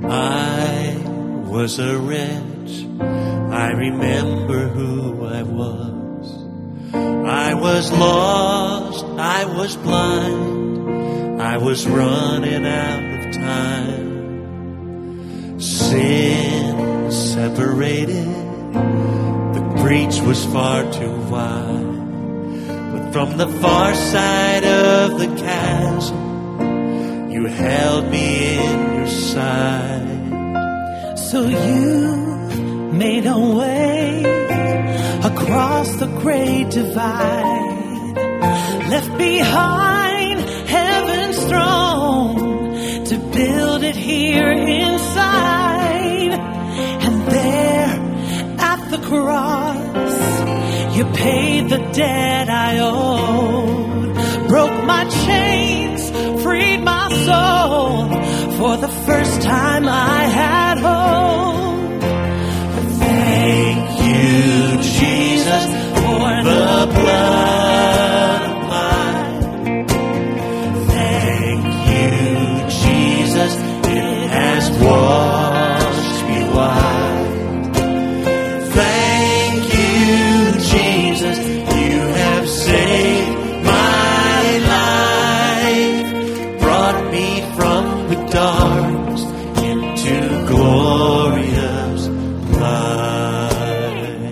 I was a wretch. I remember who I was. I was lost. I was blind. I was running out of time. Sin separated. The breach was far too wide. But from the far side of the chasm, you held me in your side. So you made a way across the great divide, left behind heaven's throne to build it here inside. And there at the cross, you paid the debt I owed, broke my chains, freed my soul. For the first time I had hope. Thank you, Jesus, for the blood applied. Thank you, Jesus, it has washed me white. Thank you, Jesus, you have saved my life, brought me from the darkness into glorious light.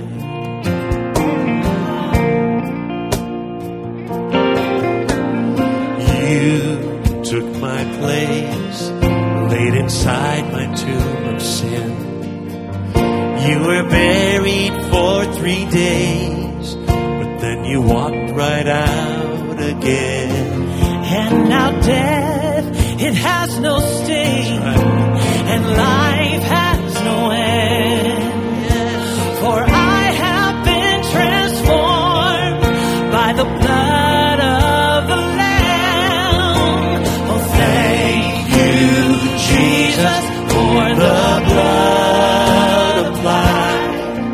You took my place, laid inside my tomb of sin. You were buried for 3 days, but then you walked right out again. And now death, it has no sting, and life has no end. For I have been transformed by the blood of the Lamb. Oh, thank you, Jesus, for the blood applied.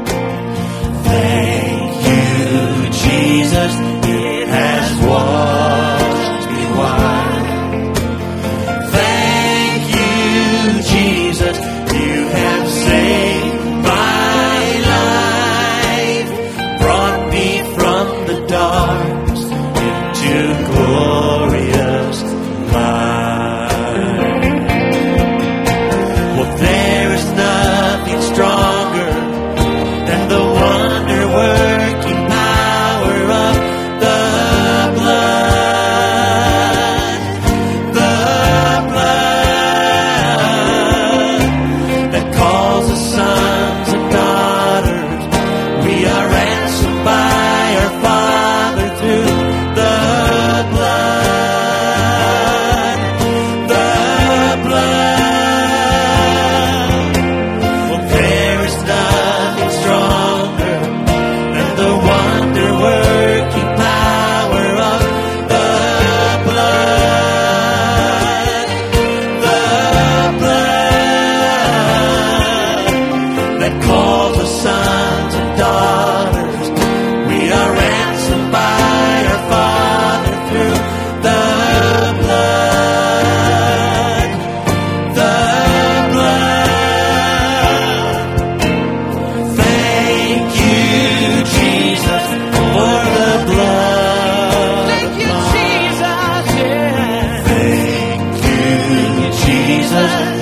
Thank you, Jesus, it has washed me white. Thank you, Jesus, you have saved my life, brought me from the darkness into glorious light. Well, there is nothing stronger than the wonder-working power of the blood. The blood that calls us sons and daughters. We are ransomed by our Father through the blood. The blood. Well, there is nothing stronger than the wonder-working power of the blood. The blood that calls us sons and daughters. We are ransomed by our Father through the blood. The blood. Thank you, Jesus, for the blood. Thank you, Jesus, yeah. Thank you, Jesus.